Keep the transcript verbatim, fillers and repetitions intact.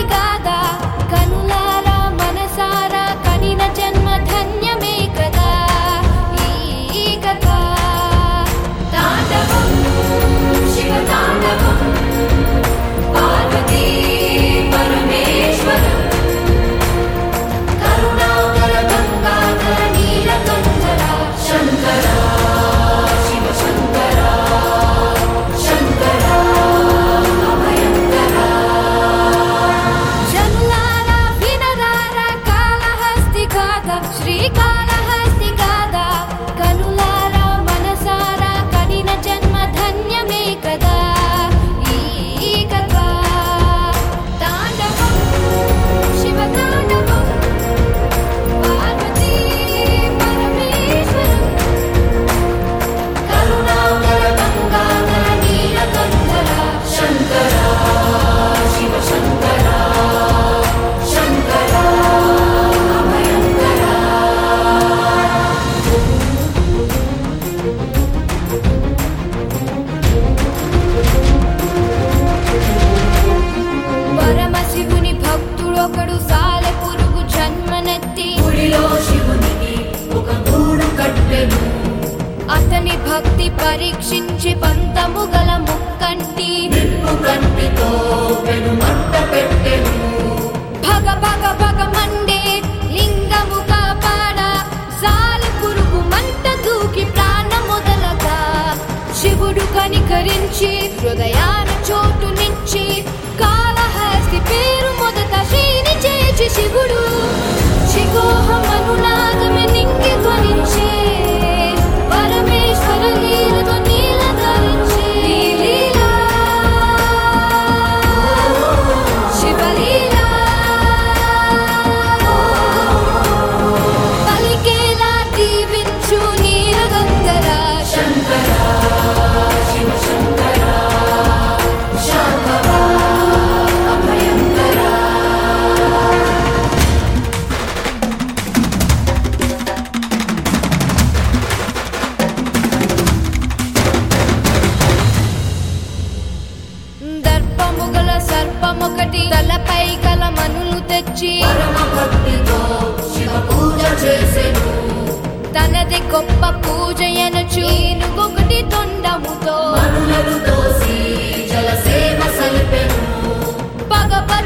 కాదా కనులారా మనసారా కనిన జన్మ ధన్యమే కదా ఈ కథ తాండవం శివ తాండవం పార్వతీ పరమేశ్వరం కరుణాకర గంగాధర నీలకంఠర శంకర శివ శంకర శంకర అభయంకర జనులారా వినరారా కాళహస్తి గాథ శ్రీకాళహస్తి గాథ కనులారా మనసారా కనిన జన్మ ధన్యమే కదా ఈ కథ తాండవం శివ తాండవం పార్వతీ పరమేశ్వరం కరుణాకర గంగాధర నీలకంఠర శంకర శివ శంకర శంకర అభయంకర పరమశివుని భక్తుడొకడు సాలె పురుగు జన్మనెత్తి గుడిలో శివునికి ఒక గూడు కట్టెను అతని భక్తి పరీక్షించి పంతము గల ముక్కంటి నిప్పు కంటితో పెను మంట పెట్టెను భగ భగ భగ మండే లింగము కాపాడ సాలె పురుగు మంట దూకి ప్రాణమొదలగా శివుడు కనికరించి హృదయాన చోటునిచ్చి కాళహస్తి పేరు మొదట శ్రీని చేచి శివుడు శిఖోహమనునాదమే నింగి ధ్వనించే పరమేశ్వర లీలతో నీల ధరించే లీలా శివలీలా పలికేలా దీవించు నీలగంధర శంకర శివ శంకర శాంభవ అభయంకర దర్పముగల సర్పమొకటి తలపై గల మనులు తెచ్చి పరమ భక్తితో శివ పూజ చేసెను తనది గొప్ప పూజ ఎనచు ఏనుగొకటి తొండముతో మనులను తోసి జలసేవ సలిపెను పగ